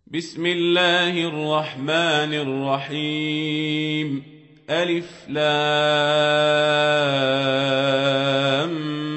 بسم الله الرحمن الرحيم. ألف لام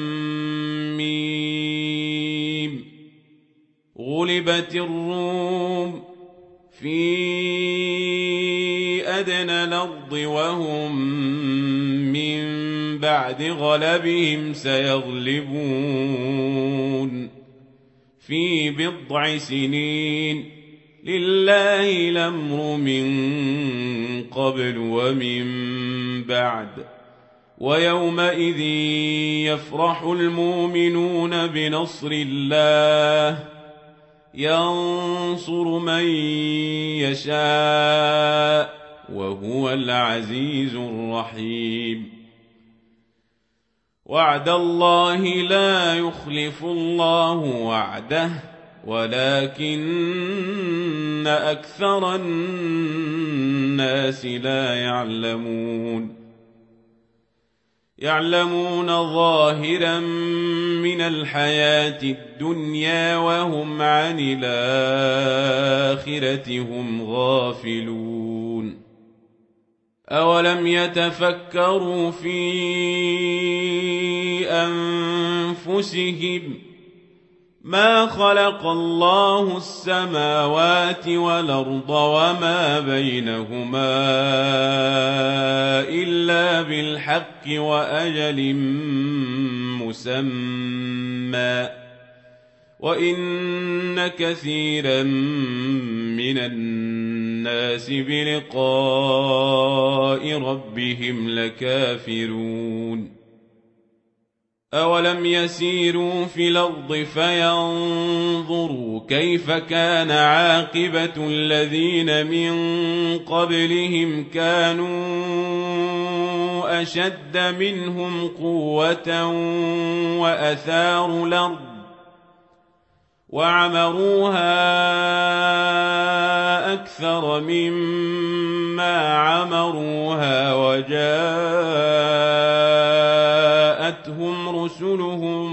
ميم. غلبت الروم في أدنى الأرض وهم من بعد غلبهم سيغلبون في بضع سنين. لله الأمر من قبل ومن بعد. ويومئذ يفرح المؤمنون بنصر الله ينصر من يشاء وهو العزيز الرحيم. وعد الله لا يخلف الله وعده ولكن أكثر الناس لا يعلمون ظاهرا من الحياة الدنيا وهم عن الآخرة هم غافلون. أولم يتفكروا في أنفسهم ما خلق الله السماوات والأرض وما بينهما إلا بالحق وأجل مسمى وإن كثيرا من الناس بلقاء ربهم لكافرون. أولم يسيروا في الأرض فينظروا كيف كان عاقبة الذين من قبلهم كانوا أشد منهم قوة وأثاروا الأرض وعمروها أكثر مما عمروها وجاءتهم رسلهم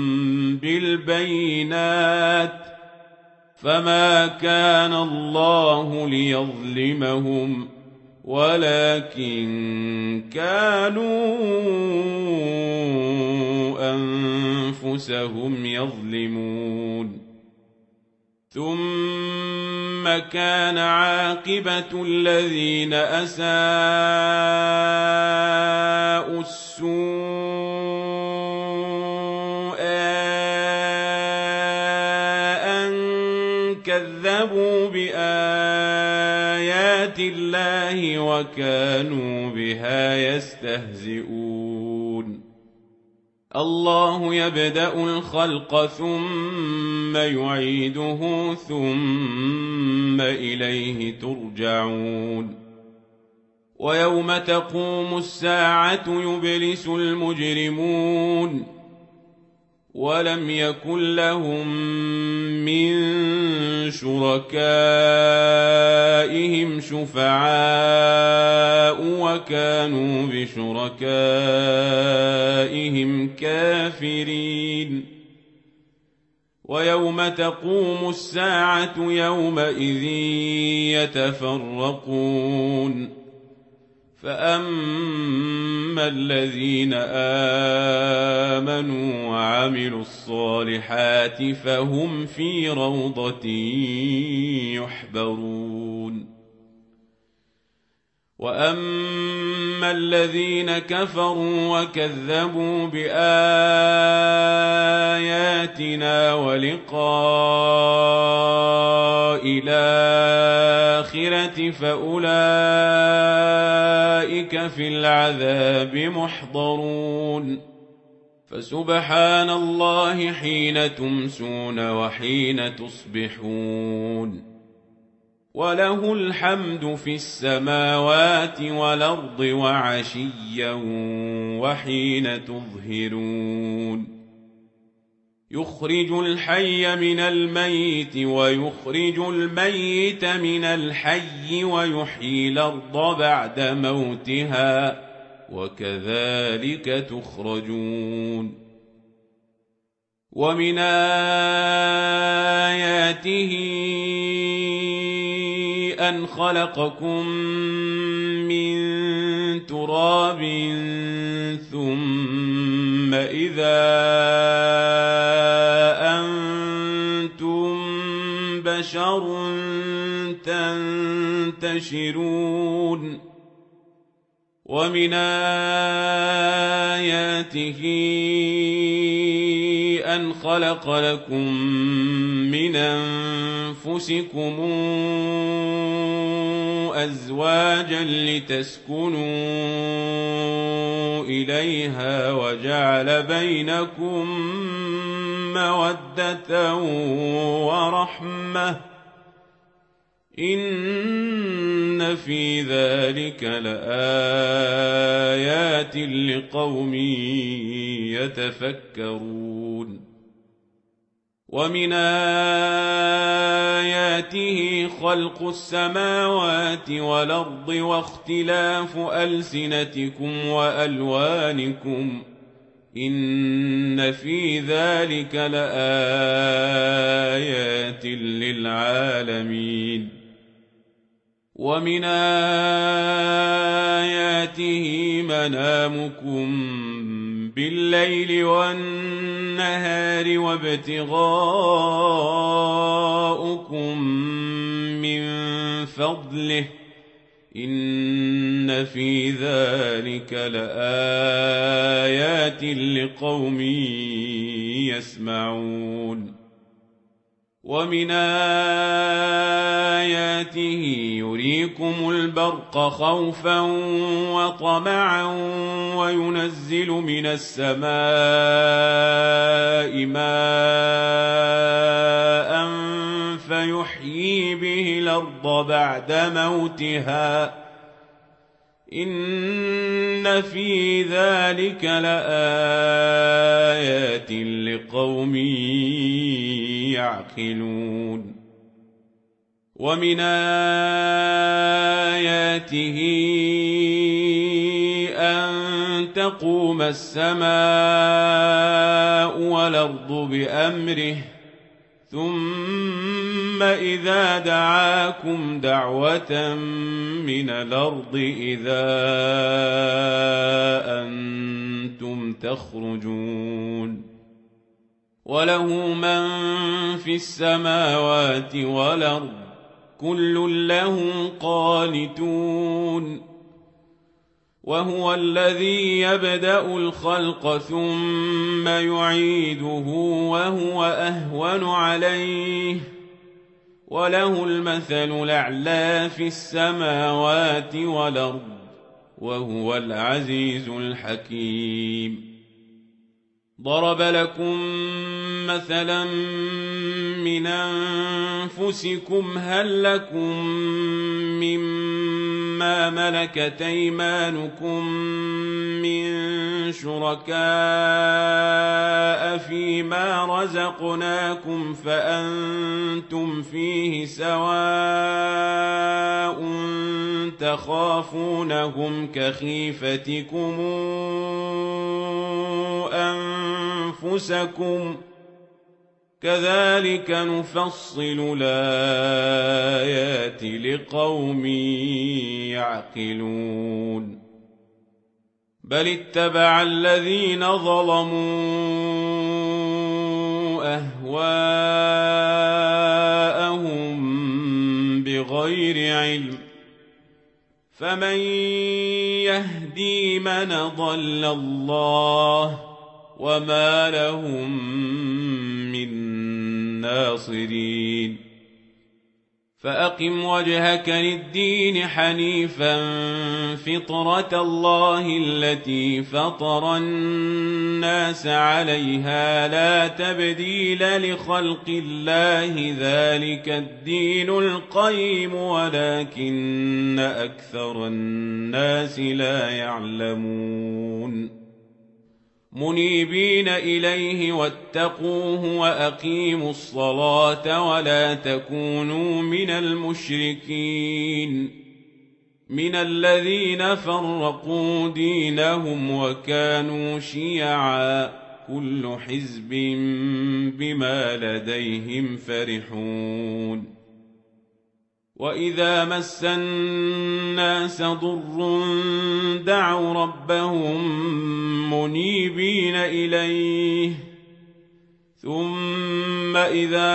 بالبينات فما كان الله ليظلمهم ولكن كانوا أنفسهم يظلمون. ثم كان عاقبة الذين أساءوا السوء أن كذبوا بآيات الله وكانوا بها يستهزئون. الله يبدأ الخلق ثم يعيده ثم إليه ترجعون. ويوم تقوم الساعة يبلس المجرمون ولم يكن لهم من شركائهم شفعاء وكانوا بشركائهم كافرين. ويوم تقوم الساعة يومئذ يتفرقون فأما الذين آمنوا وعملوا الصالحات فهم في روضة يحبرون. وأما الذين كفروا وكذبوا بآياتنا ولقاء الآخرة فأولئك في العذاب محضرون. فسبحان الله حين تمسون وحين تصبحون وله الحمد في السماوات والأرض وعشيا وحين تظهرون. يخرج الحي من الميت ويخرج الميت من الحي ويحيي الأرض بعد موتها وكذلك تخرجون. ومن آياته أن خلقكم من تراب ثم إذا أنتم بشر تنتشرون ومن آياته أن خلق لكم من أنفسكم أزواجا لتسكنوا إليها وجعل بينكم مودة ورحمة إن في ذلك لآيات لقوم يتفكرون ومن آياته خلق السماوات والأرض واختلاف ألسنتكم وألوانكم إن في ذلك لآيات للعالمين ومن آياته منامكم بالليل والنهار وابتغاؤكم من فضله إن في ذلك لآيات لقوم يسمعون ومن آياته يريكم البرق خوفا وطمعا وينزل من السماء ماء فيحيي به الأرض بعد موتها إن في ذلك لآيات لقوم يعقلون ومن آياته أن تقوم السماء والأرض بأمره ثم إذا دعاكم دعوة من الأرض إذا أنتم تخرجون وله من في السماوات والأرض كل له قانتون وهو الذي يبدأ الخلق ثم يعيده وهو أهون عليه وله المثل الأعلى في السماوات والأرض وهو العزيز الحكيم ضرب لكم مثلا من أنفسكم هل لكم مما ملكت أيمانكم من شركاء فيما رزقناكم فأنتم فيه سواء تخافونهم كخيفتكم أنفسكم كذلك نفصل الآيات لقوم يعقلون بل اتبع الذين ظلموا أهواءهم بغير علم فمن يهدي من ضل الله وما لهم من ناصرين فأقم وجهك للدين حنيفا فطرة الله التي فطر الناس عليها لا تبديل لخلق الله ذلك الدين القيم ولكن أكثر الناس لا يعلمون منيبين إليه واتقوه وأقيموا الصلاة ولا تكونوا من المشركين من الذين فرقوا دينهم وكانوا شيعا كل حزب بما لديهم فرحون وإذا مس الناس ضر دعوا ربهم منيبين إليه ثم إذا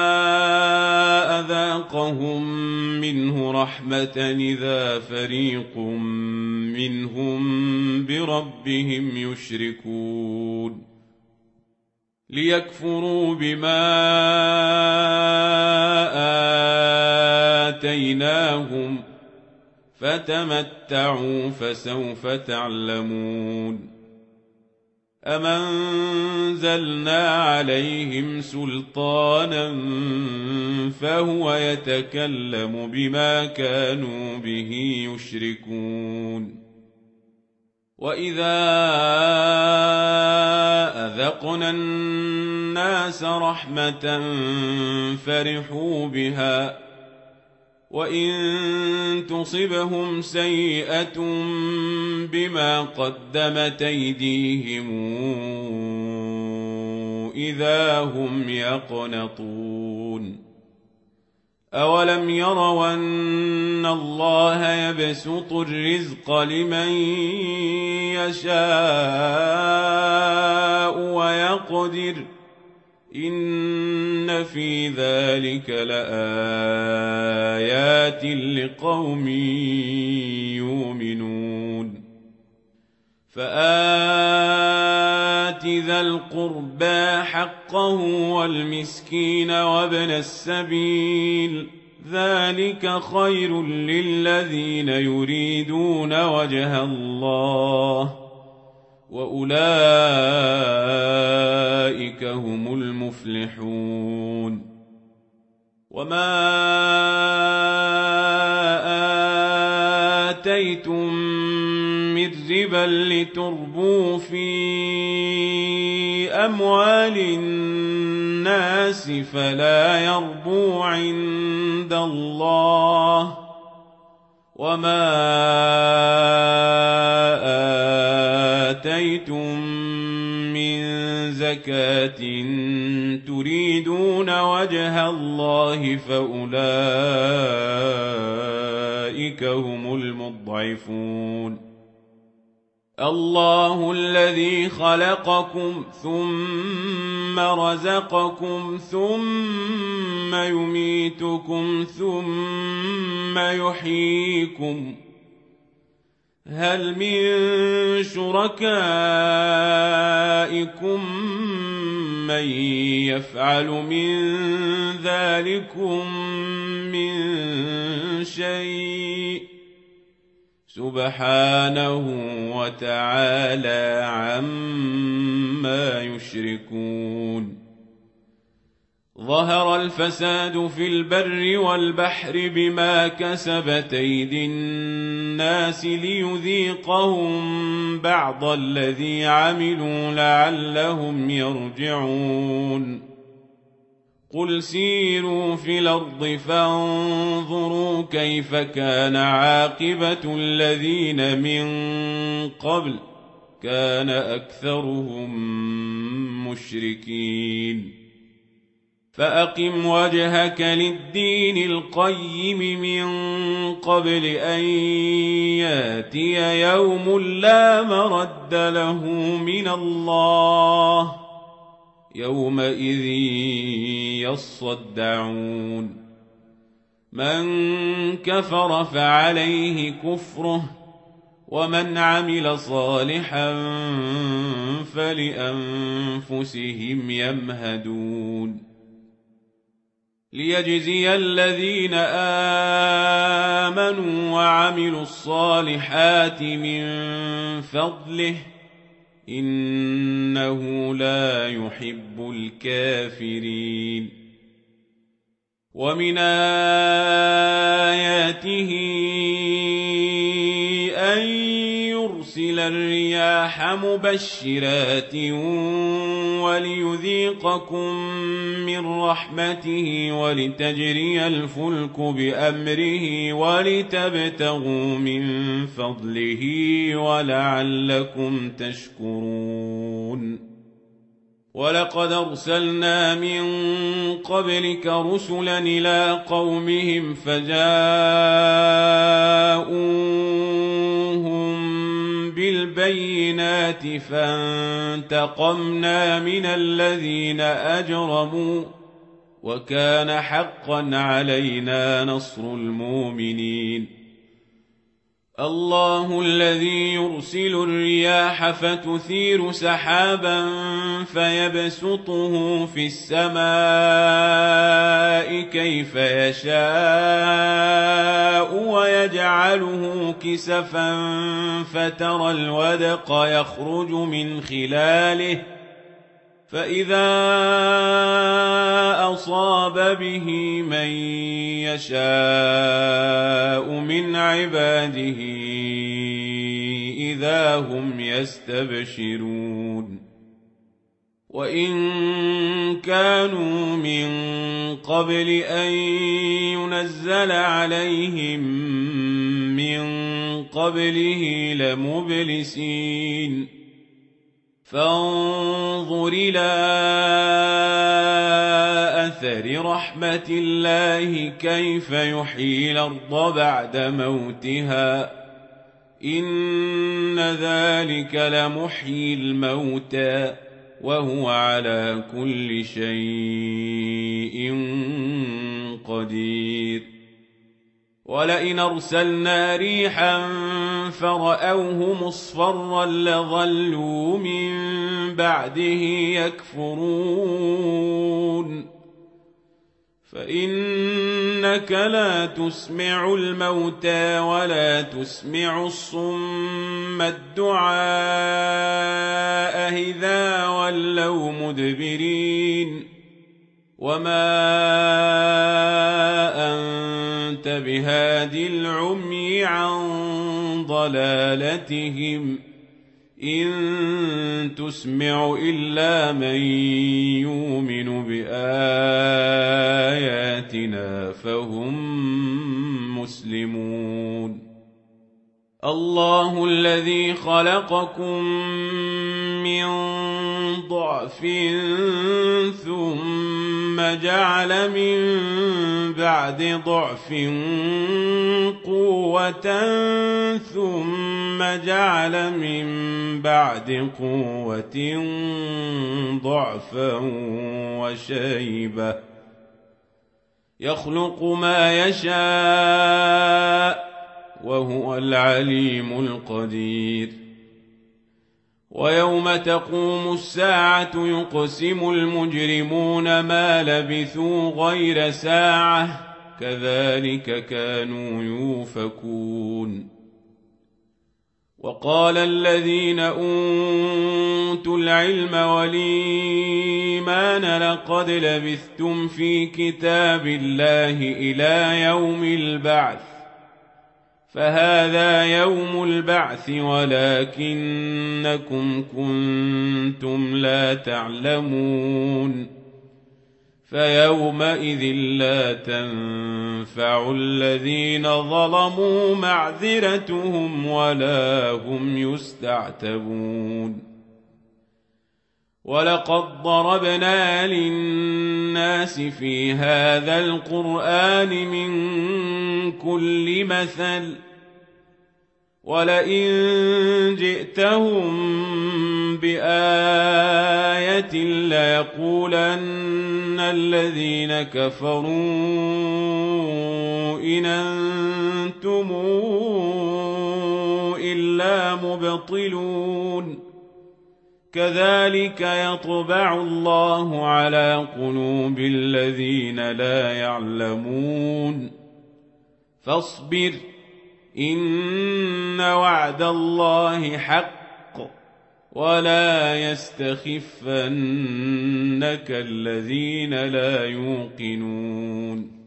أذاقهم منه رحمة إذا فريق منهم بربهم يشركون ليكفروا بما آتيناهم فتمتعوا فسوف تعلمون أم أنزلنا عليهم سلطانا فهو يتكلم بما كانوا به يشركون وإذا أذقنا الناس رحمة فرحوا بها وإن تصبهم سيئة بما قدمت أيديهم إذا هم يقنطون أولم يروا أن الله يبسط الرزق لمن يشاء ويقدر إن في ذلك لآيات لقوم يؤمنون فآت ذا القربى حقه والمسكين وابن السبيل ذلك خير للذين يريدون وجه الله وأولئك هم المفلحون وما آتيتم من ربا لتربوا في أموال الناس فلا يربو عند الله وما آتيتم من زكاة تريدون وجه الله فأولئك هم المضعفون الله الذي خلقكم ثم رزقكم ثم يميتكم ثم يحييكم هل من شركائكم من يفعل من ذلكم من شيء سبحانه وتعالى عما يشركون ظهر الفساد في البر والبحر بما كسبت أيدي الناس ليذيقهم بعض الذي عملوا لعلهم يرجعون قل سيروا في الأرض فانظروا كيف كان عاقبة الذين من قبل كان أكثرهم مشركين فأقم وجهك للدين القيم من قبل أن ياتي يوم لا مرد له من الله يومئذ يصدعون من كفر فعليه كفره ومن عمل صالحا فلأنفسهم يمهدون ليجزي الذين آمنوا وعملوا الصالحات من فضله إنه لا يحب الكافرين ومن آياته أن يرسل الرياح مبشرات وليذيقكم من رحمته ولتجري الفلك بأمره ولتبتغوا من فضله ولعلكم تشكرون ولقد أرسلنا من قبلك رسلا إلى قومهم فجاءوهم بالبينات فانتقمنا من الذين أجرموا وكان حقا علينا نصر المؤمنين الله الذي يرسل الرياح فتثير سحابا فيبسطه في السماء كيف يشاء ويجعله كسفا فترى الودق يخرج من خلاله فإذا أصاب به من يشاء من عباده إذا هم يستبشرون وإن كانوا من قبل أن ينزل عليهم من قبله لمبلسين فانظر إلى أثر رحمة الله كيف يحيي الأرض بعد موتها إن ذلك لمحيي الموتى وهو على كل شيء قدير ولئن أرسلنا ريحا فرأوه مصفرا لظلوا من بعده يكفرون فإنك لا تسمع الموتى ولا تسمع الصم الدعاء إذا ولوا مدبرين وما أنت بهاد العمي عن ضلالتهم إن تسمع إلا من يؤمن بآياتنا فهم مسلمون الله الذي خلقكم من ضعف ثم جعل من بعد ضعف قوة ثم جعل من بعد قوة ضعفا وشيبة يخلق ما يشاء وهو العليم القدير ويوم تقوم الساعة يقسم المجرمون ما لبثوا غير ساعة كذلك كانوا يؤفكون وقال الذين أوتوا العلم والإيمان لقد لبثتم في كتاب الله إلى يوم البعث فهذا يوم البعث ولكنكم كنتم لا تعلمون فيومئذ لا تنفع الذين ظلموا معذرتهم ولا هم يستعتبون ولقد ضربنا للناس في هذا القرآن من كل مثل ولئن جئتهم بآية ليقولن الذين كفروا إن أنتم إلا مبطلون كذلك يطبع الله على قلوب الذين لا يعلمون فاصبر إن وعد الله حق ولا يستخفنك الذين لا يوقنون